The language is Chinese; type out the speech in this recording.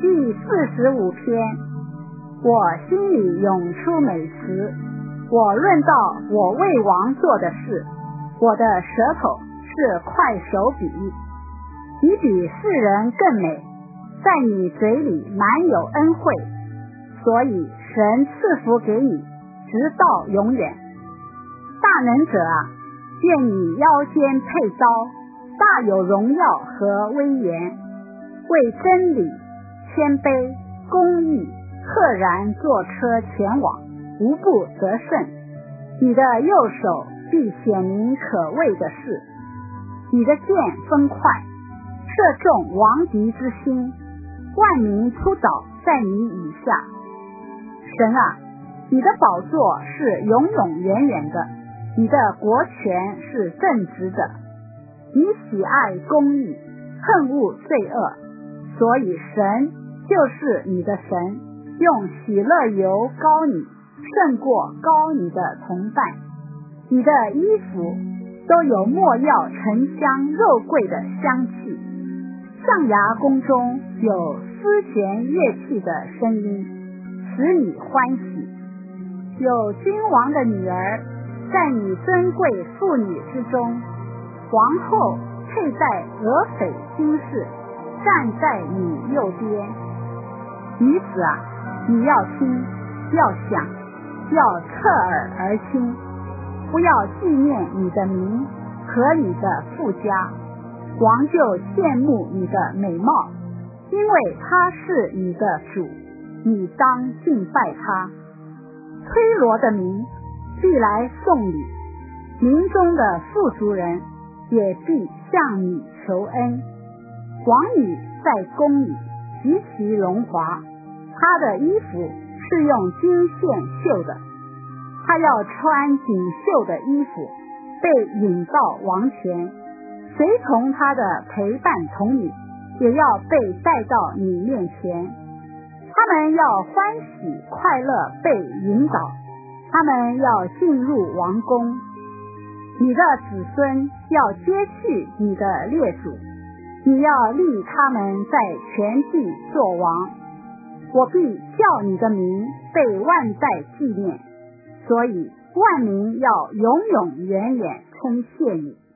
第45篇，我心里涌出美词，我论到我为王做的事，我的舌头是快手笔，你比世人更美，在你嘴里满有恩惠，所以神赐福给你，直到永远。大能者啊，愿你腰间佩刀，大有荣耀和威严，为真理、谦卑、公义，赫然坐车前往，无不得胜。你的右手必显明可畏的事，你的剑锋快，射中王敌之心，万民扑倒在你以下。神啊，你的宝座是永永远远的，你的国权是正直的，你喜爱公义，恨恶罪恶，所以神就是你的神，用喜乐油膏你，胜过膏你的同伴。你的衣服都有没药、沉香、肉桂的香气，象牙宫中有丝弦乐器的声音，使你欢喜。有君王的女儿在你尊贵妇女之中，皇后佩戴鹅翡金饰，站在你右边。女子啊，你要听，要想，要侧耳而听，不要纪念你的名和你的富家，王就羡慕你的美貌，因为他是你的主，你当敬拜他。推罗的民必来送礼，民中的富足人也必向你求恩。王女在宫里极其荣华，她的衣服是用金线绣的，她要穿锦绣的衣服，被引到王前，随从她的陪伴童女也要被带到你面前。他们要欢喜快乐被引导，他们要进入王宫。你的子孙要接续你的列祖，你要立他们在全地作王。我必叫你的名被万代纪念，所以万民要永永远远称谢你。